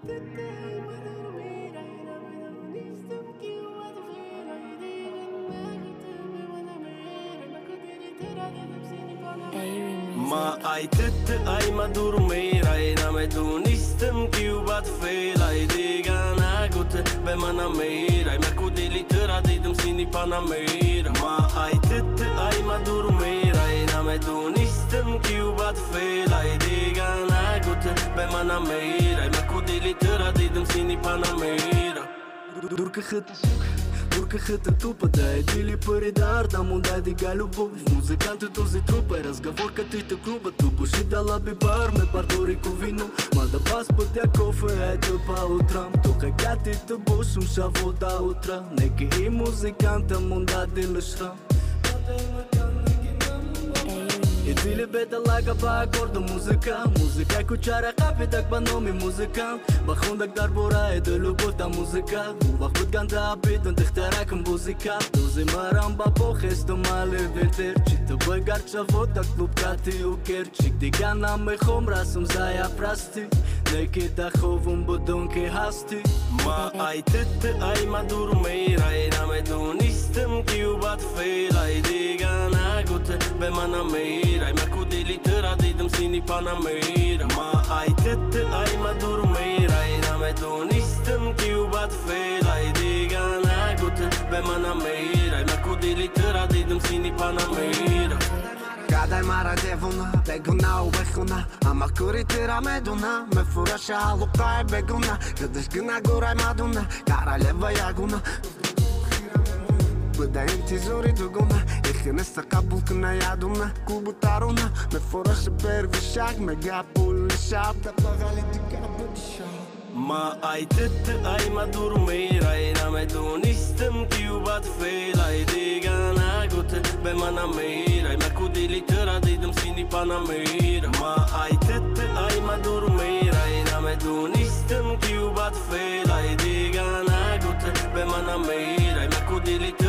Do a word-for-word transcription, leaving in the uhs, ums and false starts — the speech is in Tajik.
Ma ai tëtë ai ma dormire ai na me du nistem kiu bat fela ai diga na gute be mana mira ai me kudili tëra ditëm si një panamira. Ma ai tëtë ai ma dormire ai na me du nistem kiu bat fela ai diga na gute be mana mira ai me kudili tëra ditëm si një panamira. Durke këtë Durke këtë tupa da e dili për i dar da munda di galu bush Muzikantët të zi trupa e razgavor këti të kluba Tu pushit da labi bar me partori ku vinu Ma da pas për tja kofe e të pa utram Tu ka gati të bushum shavo da utra Ne ki i muzikantë munda di lëshram I dili beta laka pa akordo muzika Muzika ku qara kapi tak banomi muzikant Bakhundak darbora e dhe lupot ta muzika U vakpët kanë të apitën të khtarak në muzikat Dozi maram ba po hesto male veter Qik të bëj garë qa vota klub kati u ker Qik di gana me khom rasëm zaja prasti Ne kita khovun bëdon ke hasti Ma ai tëtë ai ma dormire ai na me du nistem kiu bat fela ai diga na gute be mana mira ai me kudili tëra ditëm si një panamira. Ma ai tëtë ai ma dormire ai na me du nistem kiu bat fela ai diga na gute be mana mira ai me kudili tëra ditëm si një panamira. Kadaj mara devuna, beguna u behuna Ama kuri tëra me duna Me fura shaluka e beguna Këdësh gëna guraj maduna Kara leva jaguna Bëda jem ti zori të guna Ikhe nësta kabul këna jaduna Ku butaruna Me fura shëper vishak Me gapull në shap Da pagali t'i gapu t'i shap Ma ai tëtë ai ma dormire ai na me du nistem kiu bat fela ai diga na gute be mana mira ai me kudili tëra ditëm si një panamira. Ma ai tëtë ai ma dormire ai na me du nistem kiu bat fela ai diga na gute be mana mira ai me kudili